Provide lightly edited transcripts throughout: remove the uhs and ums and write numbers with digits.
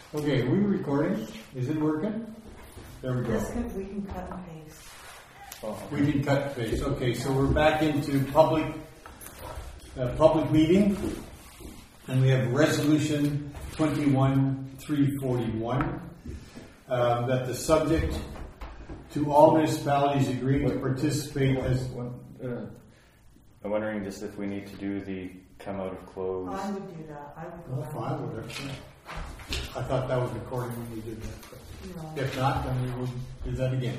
Okay, are we recording? Is it working? There we go. We can cut and paste. We can cut and paste. Okay, so we're back into public meeting, and we have resolution 21-341 that the subject to all municipalities agreeing to participate as. I'm wondering just if we need to do the come out of close. I would do that. I would go Well, back. fine, whatever. I thought that was recording when we did that. But No. if not, then we will do that again.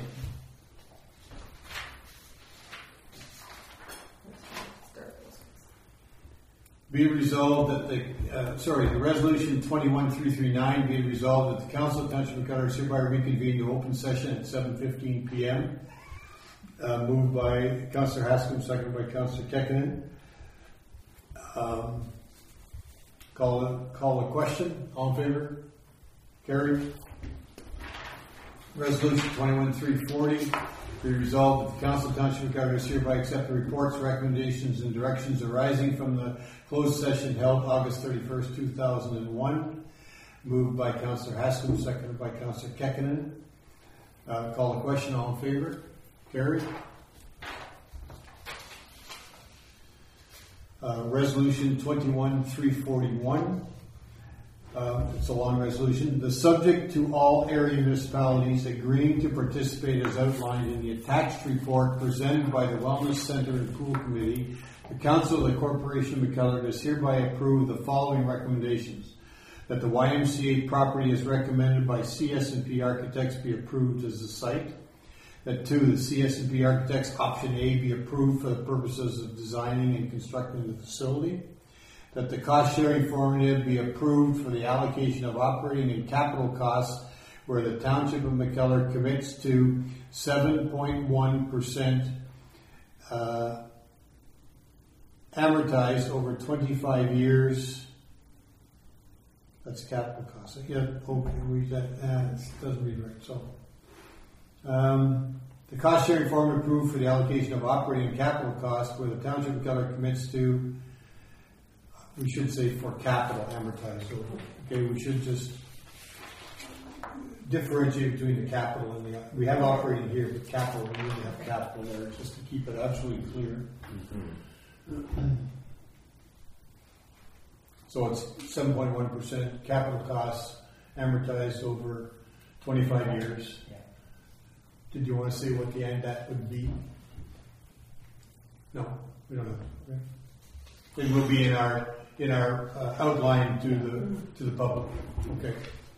Start this. Be it resolved that the resolution 21-339 be it resolved that the Council of Township of McCullough is hereby reconvene to open session at 7:15 p.m. Moved by Councillor Haskam, seconded by Councillor Kekkonen. Call a question. All in favor? Carried. Resolution 21-340 be resolved that the Council of Township of McCullough is hereby accept the reports, recommendations, and directions arising from the closed session held August 31st, 2001. Moved by Councillor Haskam, seconded by Councillor Kekkonen. Call a question. All in favor? Carried. Resolution 21-341. It's a long resolution. The subject to all area municipalities agreeing to participate as outlined in the attached report presented by the Wellness Center and Pool Committee, the Council of the Corporation of McCullough does hereby approve the following recommendations. That the YMCA property as recommended by CS&P Architects be approved as a site. That 2, the CS&P Architects option A be approved for the purposes of designing and constructing the facility. That the cost sharing formula be approved for the allocation of operating and capital costs where the Township of McCullough commits to 7.1% amortized over 25 years. That's capital costs. Yeah, okay, it doesn't read right. So, the cost sharing formula approved for the allocation of operating and capital costs where the Township of McCullough commits to. We should say for capital amortized over. Okay, we should just differentiate between the capital and we have operating here, but capital, we really have capital there, just to keep it absolutely clear. Mm-hmm. So it's 7.1% capital costs amortized over 25 years. Yeah. Did you want to say what the end that would be? No, we don't have to. Okay. It will be in our outline to the public. Okay.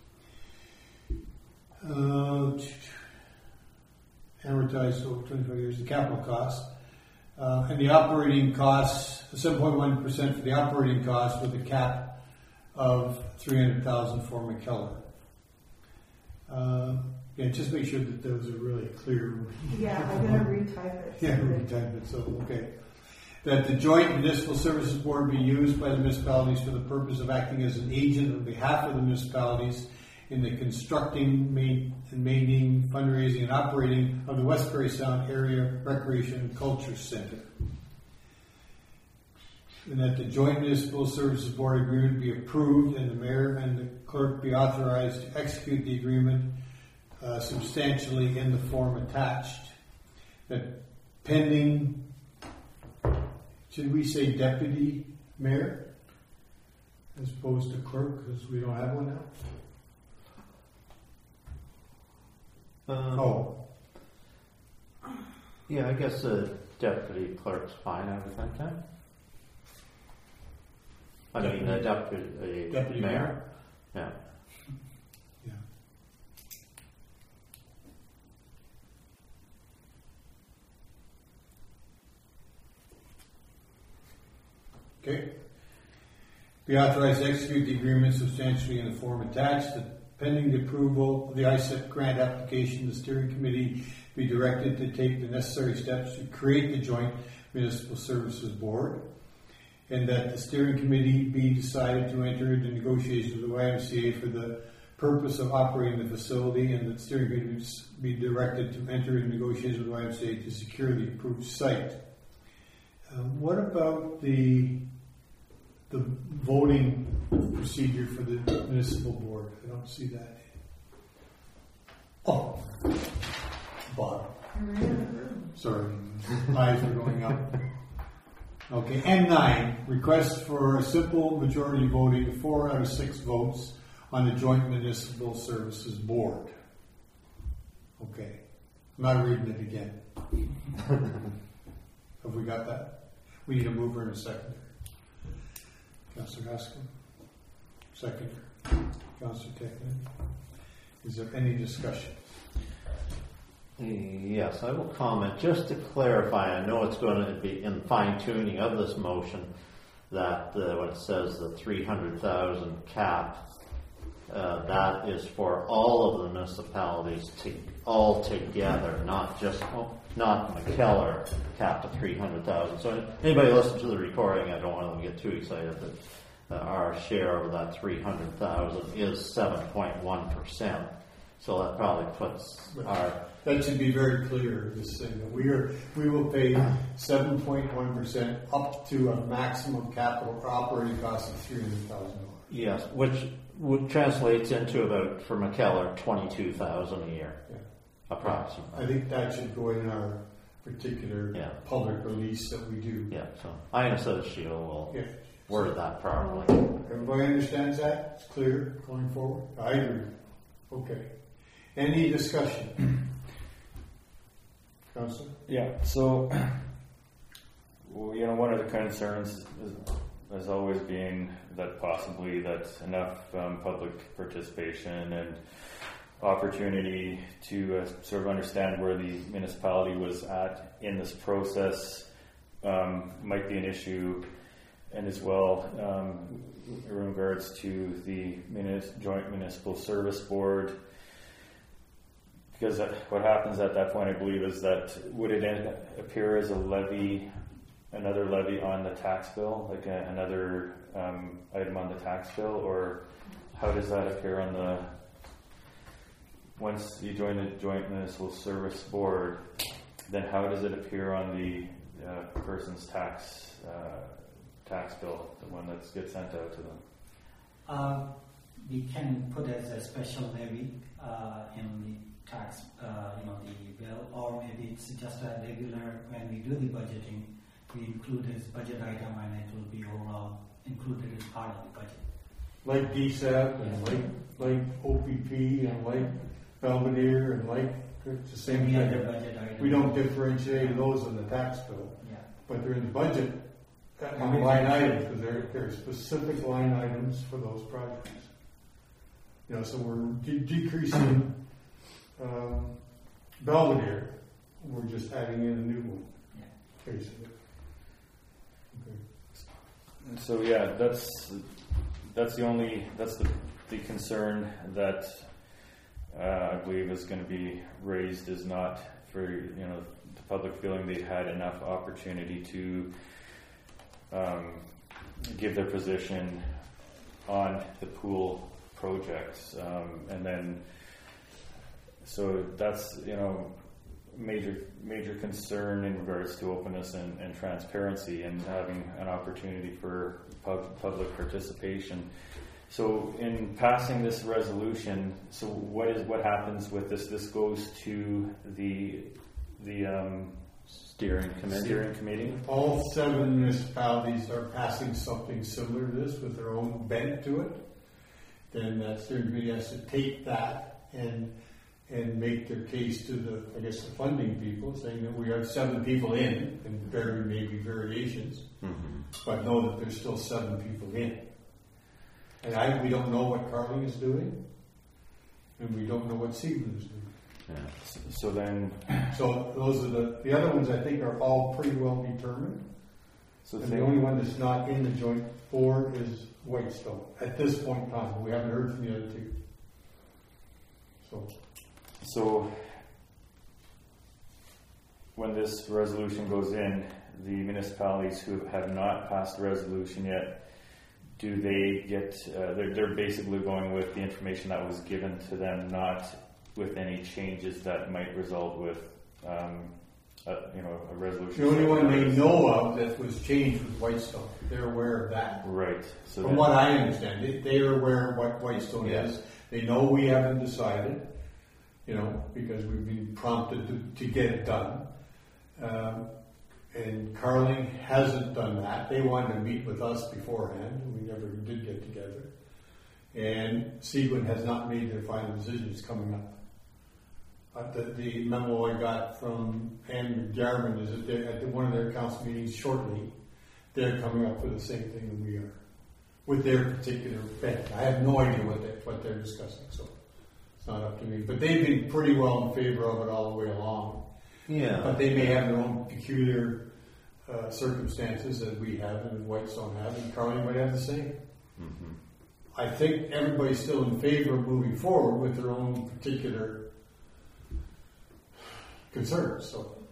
Amortized over 25 years, the capital costs. And the operating costs, 7.1% for the operating costs with a cap of $300,000 for McKellar. Yeah, just make sure that those are really clear. Yeah, I'm going to retype it. Yeah, retype it, so okay. That the Joint Municipal Services Board be used by the municipalities for the purpose of acting as an agent on behalf of the municipalities in the constructing, maintaining, fundraising, and operating of the Westbury Sound Area Recreation and Culture Center. And that the Joint Municipal Services Board agreement be approved and the mayor and the clerk be authorized to execute the agreement substantially in the form attached. That pending. Should we say deputy mayor as opposed to clerk because we don't have one now? Yeah, I guess the deputy clerk's fine, I would think then. I mean, the deputy mayor. Yeah. Yeah. Okay. Be authorized to execute the agreement substantially in the form attached. That pending the approval of the ISEP grant application, the steering committee be directed to take the necessary steps to create the Joint Municipal Services Board. And that the steering committee be decided to enter into negotiations with the YMCA for the purpose of operating the facility, and that the steering committee be directed to enter into negotiations with the YMCA to secure the approved site. What about the the voting procedure for the municipal board. I don't see that. Oh, bottom. Sorry, eyes are going up. Okay, M9, request for a simple majority voting, 4 out of 6 votes on the Joint Municipal Services Board. Okay, I'm not reading it again. Have we got that? We need a mover and a seconder. Councillor Haskell, seconder. Councillor Techman. Is there any discussion? Yes, I will comment. Just to clarify, I know it's going to be in fine-tuning of this motion that when it says the 300,000 cap, that is for all of the municipalities all together, not McKellar capped to 300,000. So anybody listen to the recording, I don't want them to get too excited that our share of that 300,000 is 7.1%. So that probably puts our... That should be very clear, this thing, that we will pay 7.1% up to a maximum capital operating cost of $300,000. Yes, which translates into about, for McKellar, $22,000 a year, Yeah. approximately. I think that should go in our particular public release that we do. Yeah, so I understand Sheila will word that properly. Everybody understands that? It's clear going forward? I agree. Okay. Any discussion? Councillor? Yeah, so, well, one of the concerns has always been that possibly that enough public participation and opportunity to sort of understand where the municipality was at in this process might be an issue, and as well in regards to the Joint Municipal Service Board. Because what happens at that point, I believe, is that would it appear as a levy, another levy on the tax bill, like another item on the tax bill, or how does that appear on the, once you join the Joint Municipal Service Board, then how does it appear on the person's tax bill, the one that gets sent out to them? We can put as a special levy in the tax, the bill, or maybe it's just a regular, when we do the budgeting, we include this budget item and it will be overall included as part of the budget. Like DSAP and like OPP and like Belvedere and like, it's the same Any other thing. budget item. We don't differentiate those in the tax bill, Yeah. but they're in the budget on line items, because there are specific line items for those projects. So we're decreasing Belvedere, we're just adding in a new one, basically. Okay. So that's the concern that I believe is going to be raised, is not for the public feeling they've had enough opportunity to give their position on the pool projects, and then so that's major concern in regards to openness and transparency and having an opportunity for public participation. So in passing this resolution, so what happens with this? This goes to the Steering committee. All 7 municipalities are passing something similar to this with their own bent to it. Then that steering committee has to take that and make their case to the funding people, saying that we have 7 people in, and there may be variations, but know that there's still 7 people in. And we don't know what Carling is doing, and we don't know what Seaman is doing. Yeah. So those are the other ones I think are all pretty well determined. So and the only one that's not in the joint board is Whitestone at this point in time. We haven't heard from the other 2. So when this resolution goes in, the municipalities who have not passed the resolution yet, do they get? They're basically going with the information that was given to them, not with any changes that might result with a resolution. The only one they know of that was changed was Whitestone. They're aware of that. Right. So From then- what I understand, they are aware of what Whitestone Yeah. is. They know we haven't decided, because we've been prompted to get it done. And Carling hasn't done that. They wanted to meet with us beforehand. We never did get together. And Seguin has not made their final decision. It's coming up. The memo I got from Ann McGarman is that they're at one of their council meetings shortly, they're coming up with the same thing that we are, with their particular bent. I have no idea what they're discussing, so it's not up to me. But they've been pretty well in favor of it all the way along. Yeah. But they may have their own peculiar circumstances that we have and Whitestone have, and Carling might have the same. Mm-hmm. I think everybody's still in favor of moving forward with their own particular concerns.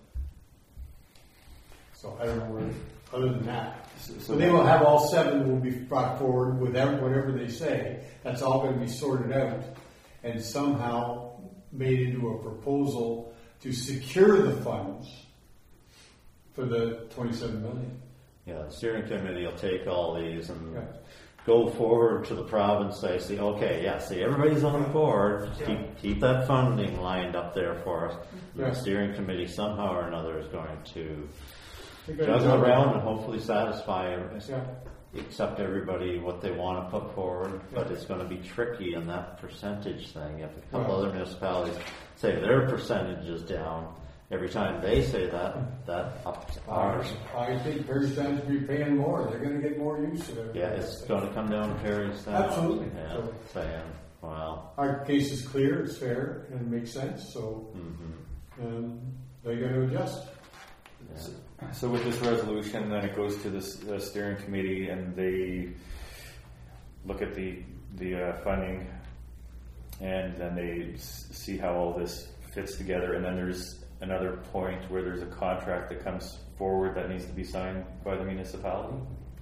So I don't know where, other than that. So they will have all 7 will be brought forward with whatever they say. That's all going to be sorted out and somehow made into a proposal to secure the funds for the 27 million. Yeah, the steering committee will take all these and Yeah. go forward to the province, see, everybody's on board, keep that funding lined up there for us. Yeah. The steering committee somehow or another is going to They're gonna juggle do it. around and hopefully satisfy, Yeah. accept everybody what they want to put forward, but it's going to be tricky in that percentage thing. If a couple Right. other municipalities say their percentage is down, every time they say that ups ours. I think Perry's going to be paying more. They're going to get more use of it. Yeah, it's going to come down to Perry's down. Absolutely. Yeah, So- saying, well, Our case is clear, it's fair, and it makes sense, so they got to adjust. yeah. So with this resolution, then it goes to the steering committee, and they look at the funding, and then they see how all this fits together. And then there's another point where there's a contract that comes forward that needs to be signed by the municipality.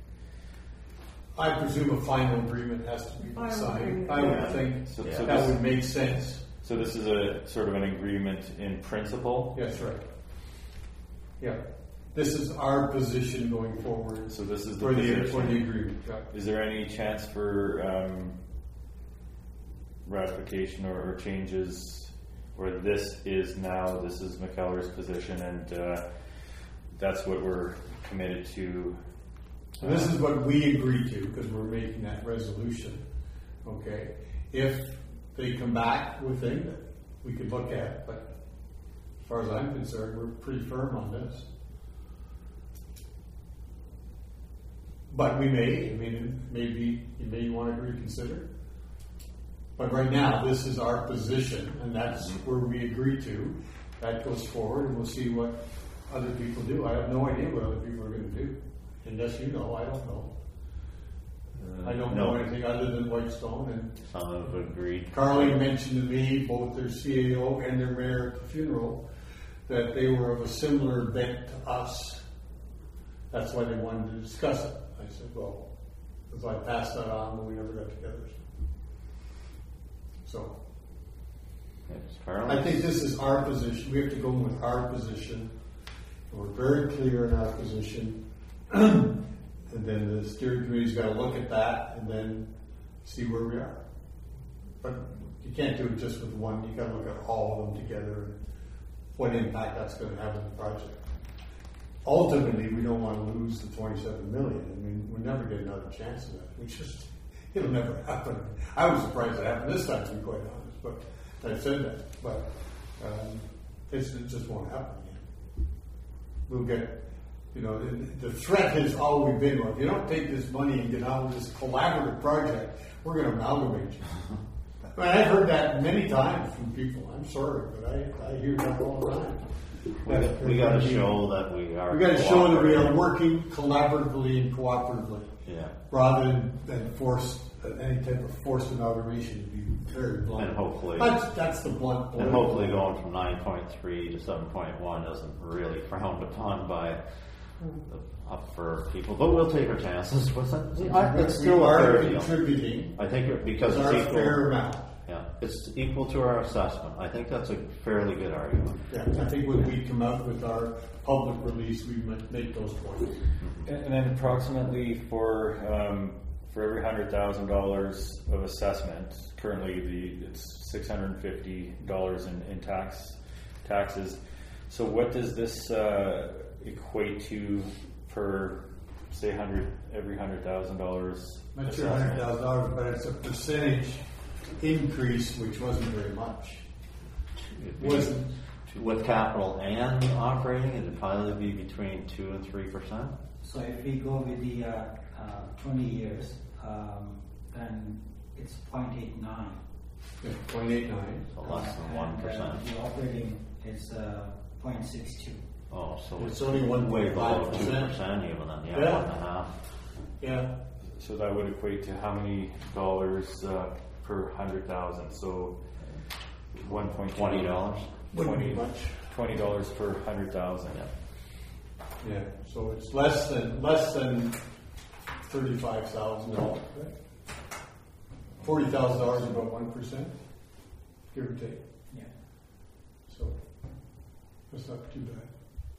I presume a final agreement has to be Final signed. agreement. I would Yeah. think So, Yeah. so that this, would make sense. so this is a sort of an agreement in principle. Yes, right. Yeah. This is our position going forward So this is the for the position. agreement. Yeah. Is there any chance for ratification or changes where this is McKellar's position, and that's what we're committed to? So this is what we agree to because we're making that resolution. Okay. If they come back with things that we could look at, but as far as I'm concerned, we're pretty firm on this. But we may, maybe you may want to reconsider. But right now, this is our position, and that's where we agree to. That goes forward, and we'll see what other people do. I have no idea what other people are going to do. Unless you know, I don't know. I don't know anything other than Whitestone. And Some have agreed. Carly mentioned to me, both their CAO and their mayor at the funeral, that they were of a similar bent to us. That's why they wanted to discuss it. I said, well, so I passed that on, but we never got together. So I think this is our position. We have to go with our position. And we're very clear in our position. And then the steering committee's got to look at that and then see where we are. But you can't do it just with one. You got to look at all of them together and what impact that's going to have on the project. Ultimately, we don't want to lose the 27 million. We'll never get another chance of that. It'll never happen. I was surprised it happened this time, to be quite honest. But I said that. But it just won't happen again. We'll get. The threat has always been, well, if you don't take this money and get on with this collaborative project, we're going to amalgamate you. I've heard that many times from people. I'm sorry, but I hear that all the time. We got to show that we are. We got to show that we are working collaboratively and cooperatively, rather than force any type of forced amalgamation. To be very blunt, And hopefully, that's the blunt. and hopefully, going from 9.3 to 7.1 isn't really frowned upon by up for people. But we'll take our chances with it. It's still we a are fair deal. contributing I think because our it's equal. fair amount. Yeah, it's equal to our assessment. I think that's a fairly good argument. Yeah, I think when we come out with our public release, we might make those points. And then approximately for every $100,000 of assessment, currently it's $650 in taxes. So what does this equate to per, say, every $100,000? Not sure $100,000, but it's a percentage increase, which wasn't very much. Wasn't. With capital and operating, it'd probably be between 2 and 3%. So if we go with the 20 years, then it's 0.89. Yeah, 0.89. So less than 1%. The operating is 0.62. Oh, so It's only 1.5%. way below 2% even then, yeah, Yeah. 1.5. Yeah. So that would equate to how many dollars per 100,000? So $1.20. Wouldn't be much. $20 per 100,000. Yeah. Yeah. So it's less than $35,000. Right? $40,000 is about 1%, give or take. Yeah. So that's not too bad.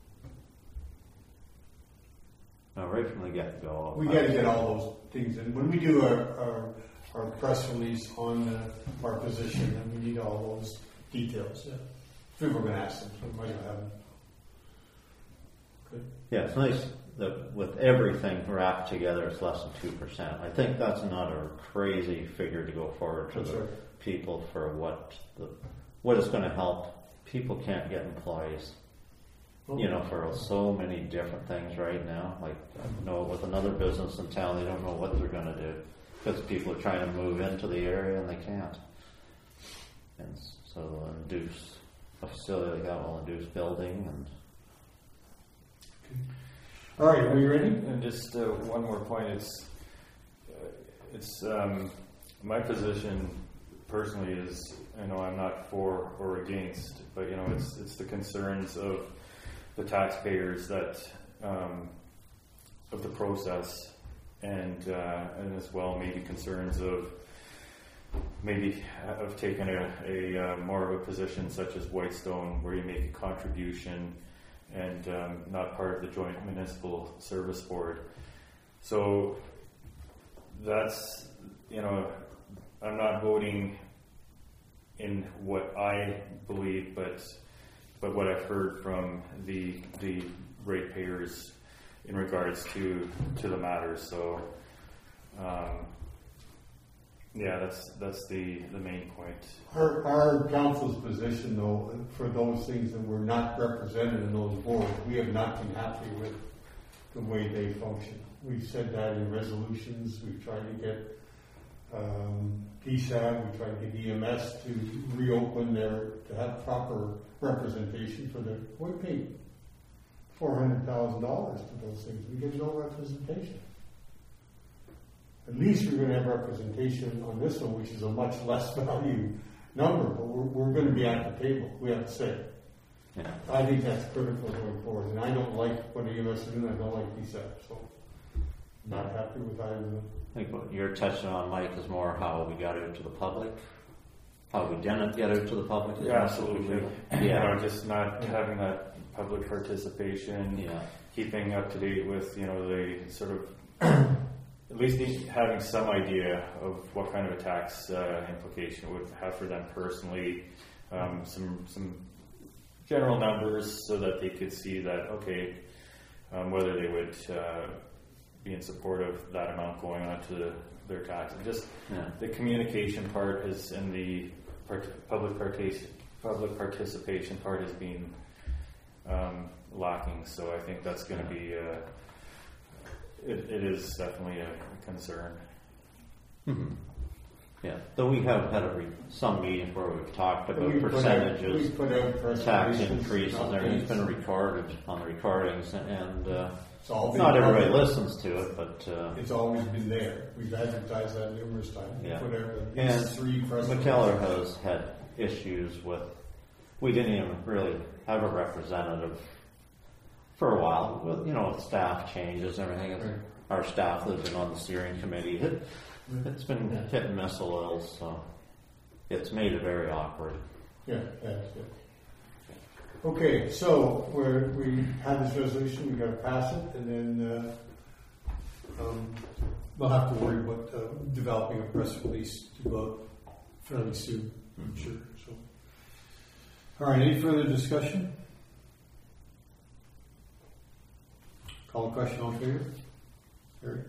Now, right from the get-go. We got to get all those things in. When we do our press release on our position, then we need all those details. Yeah. People are going to ask them, so we might not have them. Good. Yeah, it's nice that with everything wrapped together, it's less than 2%. I think that's not a crazy figure to go forward to That's the right. people for what is going to help. People can't get employees, for so many different things right now. Like, I know with another business in town, they don't know what they're going to do because people are trying to move into the area and they can't. And so they'll induce a facility like that will induce building and. All right, are you ready? And just one more point. It's my position personally is, I'm not for or against, but it's the concerns of the taxpayers that of the process, and as well maybe concerns of taking a more of a position such as Whitestone, where you make a contribution and not part of the Joint Municipal Service Board. So that's, I'm not voting in what I believe, but what I've heard from the ratepayers in regards to the matter. So that's the main point. Our council's position, though, for those things that were not represented in those boards, we have not been happy with the way they function. We've said that in resolutions. We've tried to get PSAB, we tried to get EMS to reopen to have proper representation for the. We paid $400,000 to those things. We get no representation. At least we're going to have representation on this one, which is a much less value number, but we're going to be at the table. We have to say. Yeah. I think that's critical going forward. And I don't like what EMS is doing. I don't like PSAP. So I'm not happy with either of them. I think what you're touching on, Mike, is more how we got out to the public, how we didn't get out to the public. Yeah, absolutely. Yeah. Just not having that public participation, Yeah. keeping up to date with, the sort of, at least having some idea of what kind of a tax implication it would have for them personally, some general numbers so that they could see that, okay, whether they would be in support of that amount going on to their tax. And just the communication part is, and the public participation part has been lacking. So I think that's going to be, it is definitely a concern. Mm-hmm. Yeah, though we have had some meetings where we've talked about percentages, we put out tax increases, and everything's been recorded on the recordings, and not everybody listens to it, but it's always been there. We've advertised that numerous times. Yeah. Put out at and least 3 press McKellar has had issues with. We didn't even really have a representative for a while, with staff changes and everything. Right. Our staff that's been on the steering committee. It's been hit and miss a little, so. it's made it very awkward. Yeah, that's good. Okay, so we have this resolution, we gotta pass it, and then, we'll have to worry about, developing a press release to go out fairly soon, I'm sure, so. All right, any further discussion? Call the question, all in favor? Carried.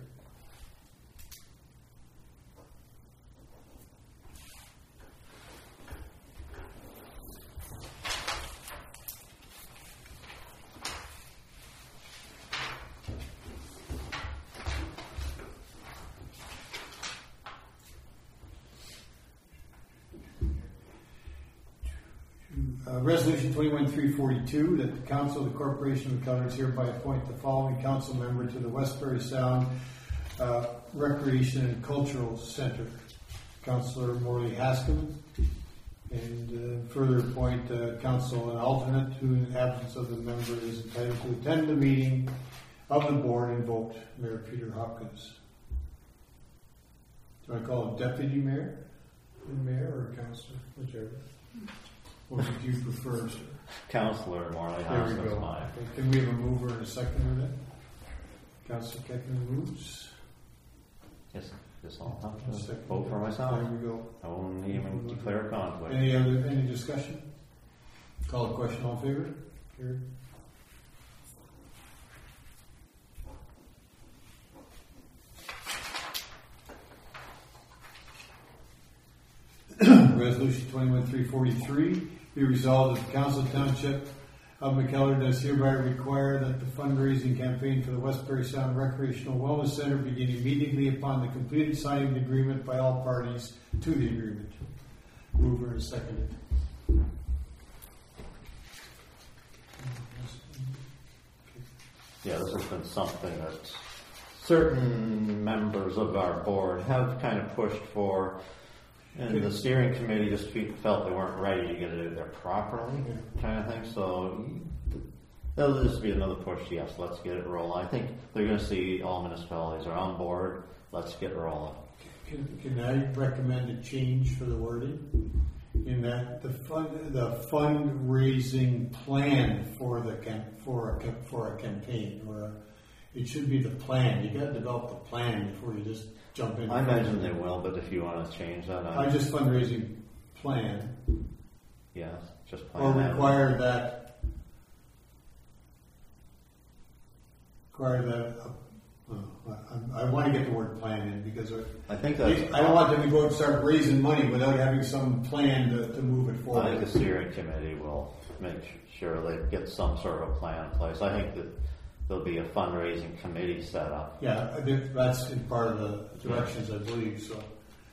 Resolution 21-342, that the Council of the Corporation of McKellar hereby appoint the following council member to the Westbury Sound Recreation and Cultural Center. Councillor Morley Haskell, and further appoint council an alternate who, in the absence of the member, is entitled to attend the meeting of the board invoked, Mayor Peter Hopkins. Do I call him deputy mayor? Mayor or councillor? Whichever. What would you prefer, sir? Councillor Morley There we Haskell's go. mine. Can we have a mover and a seconder then? Councillor Keckman moves. Yes, I'll have to Second. vote for myself. There we go. I won't even declare conflict. Any discussion? Call the question, all in favor? Carried. Resolution 21-343, be resolved that the Council Township of McKellar does hereby require that the fundraising campaign for the Westbury Sound Recreational Wellness Center begin immediately upon the completed signing of the agreement by all parties to the agreement. Mover and seconded. Yeah, this has been something that certain members of our board have kind of pushed for, and the steering committee just felt they weren't ready to get it in there properly, kind of thing. So that'll just be another push. Yes, let's get it rolling. I think they're going to see all municipalities are on board. Let's get rolling. Can I recommend a change for the wording? In that the fundraising plan for a campaign, it should be the plan. You got to develop the plan before you just jump in. I imagine they will, but if you want to change that, I just fundraising plan, yes, just or plan require that. I want to get the word plan in because I think I that's. don't want them to go and start raising money without having some plan to move it forward. I think the steering committee will make sure they get some sort of plan in place. I think that there'll be a fundraising committee set up. Yeah, I think that's in part of the directions, I believe, so.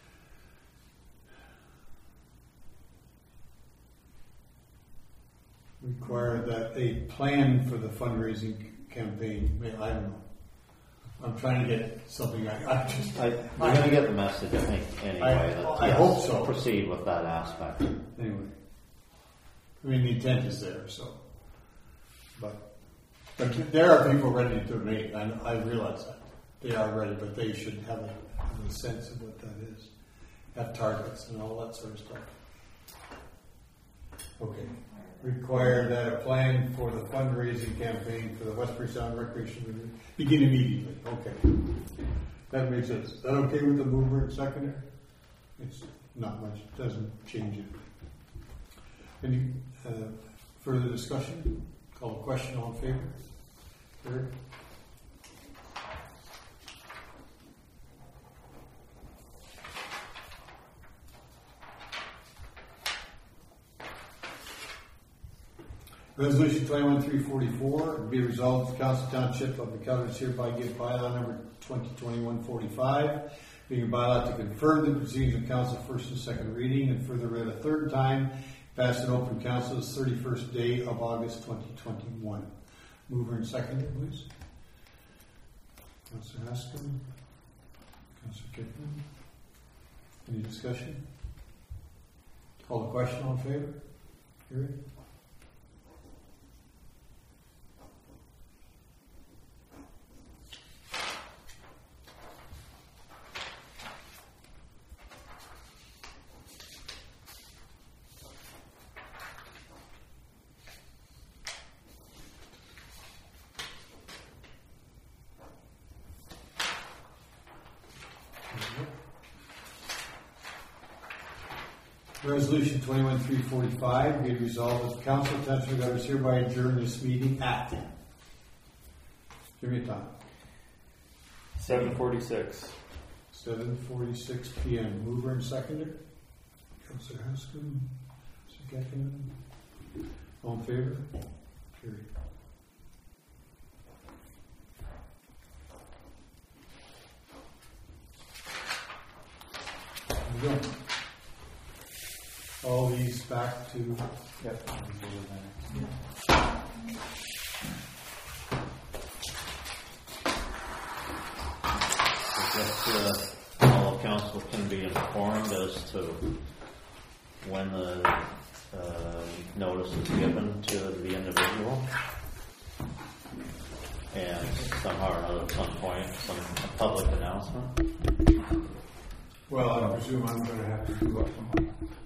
Require that a plan for the fundraising campaign, I don't know. I'm trying to get something, We're going to get the message, I think, anyway. I hope so. Proceed with that aspect. Anyway. I mean, the intent is there, so. But there are people ready to donate, and I realize that. They are ready, but they should have a sense of what that is. Have targets and all that sort of stuff. Okay. Require that a plan for the fundraising campaign for the Westbury Sound Recreation begin immediately. Okay. That makes sense. Is that okay with the mover and seconder? It's not much. It doesn't change it. Any further discussion? Call the question, all in favor? Third. Resolution 21-344, be resolved, the Council Township of McKellar hereby give bylaw number 2021-45, being a bylaw to confirm the proceedings of council first and second reading, and further read a third time, passed in open council this 31st day of August 2021. Mover and seconder, please. Councillor Haskell. Councillor Kickman. Any discussion? Call the question, all in favor? Carried. Resolution 21-345, be it resolved that the Council of Township of Governors hereby adjourn this meeting at. Give me a time. 7:46. 7:46 p.m. Mover and seconder. Councilor Haskell. Councilor Geffen. All in favor? Carried. There we go. All these back to Yep. I guess all of council can be informed as to when the notice is given to the individual, and somehow or another at some point, a public announcement. well, I presume I'm going to have to do what tomorrow.